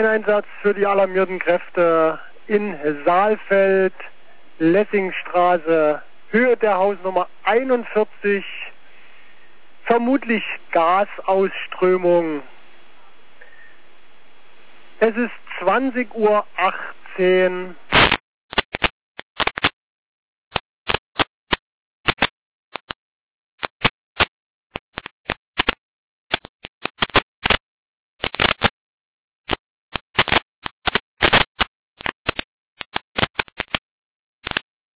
Einsatz für die alarmierten Kräfte in Saalfeld, Lessingstraße, Höhe der Hausnummer 41, vermutlich Gasausströmung. Es ist 20:18 Uhr.